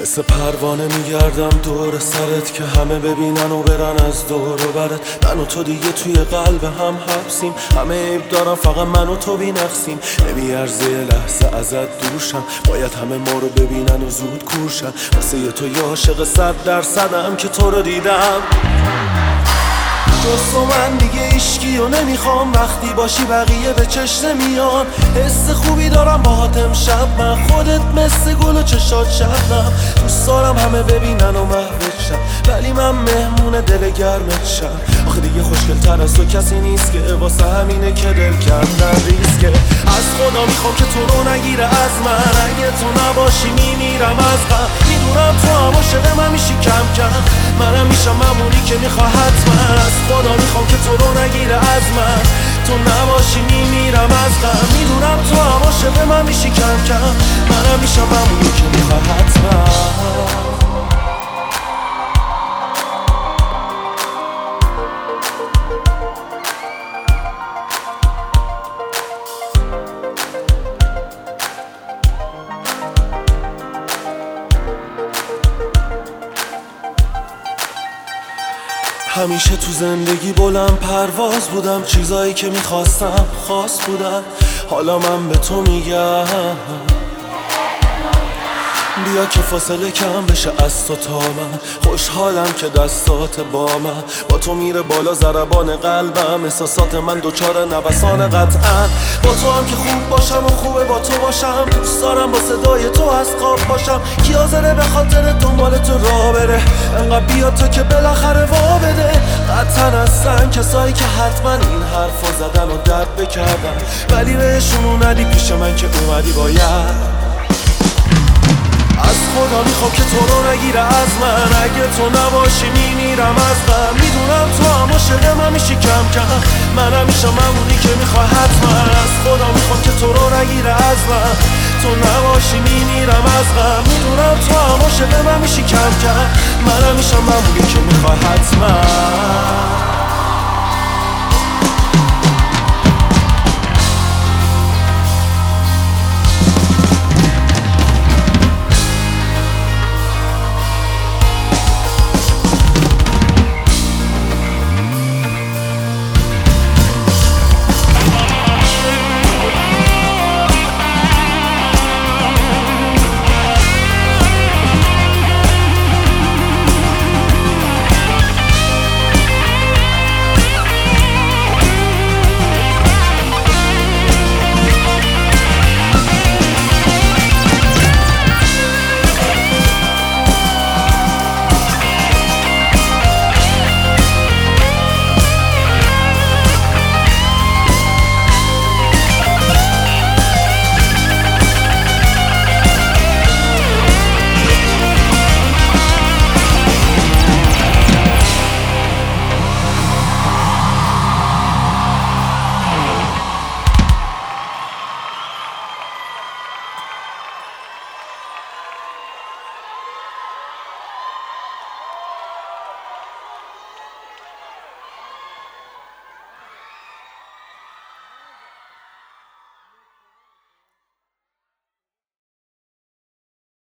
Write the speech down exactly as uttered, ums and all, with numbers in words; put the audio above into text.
مثل پروانه میگردم دور سرت که همه ببینن و برن از دور و برت. من و تو دیگه توی قلب هم حبسیم، همه عیب دارن فقط من و تو بینقصیم. نمیارزه لحظه ازت دوشم، باید همه ما رو ببینن و زود کورشن. واسه یه تو یه عاشق صد درصدم که تو رو دیدم. جز تو من دیگه عشقی و نمیخوام، وقتی باشی بقیه به چشم نمیان. حس خوبی دارم باهات امشب من، خودت مثل گل و چشات شبنم. دوست دارم همه ببینن و محوت شم، ولی من مهمون دل گرمت شم. آخه دیگه خوشگل تر از تو کسی نیست که واسه همینه که دل کردن ریسکه. از خدا میخوام که تو رو نگیره از من، اگه تو نباشی میمیرم از غم. میدونم تو هم عاشق من میشی کم کم، منم میشم ممونی که میخواه حتما. از خدا میخوام که تو رو نگیره از من، تو نباشی میمیرم از غم. میدونم تو هم عاشق من میشی کم کم، منم میشم ممونی که میخواه حتما. همیشه تو زندگی بلند پرواز بودم، چیزایی که میخواستم خاص بودن. حالا من به تو میگم بیا که فاصله کم بشه از تو تا من. خوشحالم که دستات با من، با تو میره بالا ضربان قلبم. احساسات من دوچار نوسان قطعا، با تو هم که خوب باشم و خوبه با تو باشم. دوست دارم با صدای تو از خواب باشم، کی حاضره به خاطر دنبال تو راه بره. انقدر بیا تو که بالاخره وا بده. قطعا هستن کسایی که حتما این حرفا زدن و درد بکردن، ولی بهشون اومدی پیش من که اومدی باید. از خدا میخوام که تو رو نگیره از من، اگه تو نباشی میمیرم از غم. میدونم تو هم عاشق من میشی کم کم، منم میشم ممونی که میخواه حتما. از خدا میخوام که تو رو نگیره از من، تو نباشی میمیرم از غم. میدونم تو هم عاشق من میشی کم کم، منم میشم ممونی که میخواه حتما.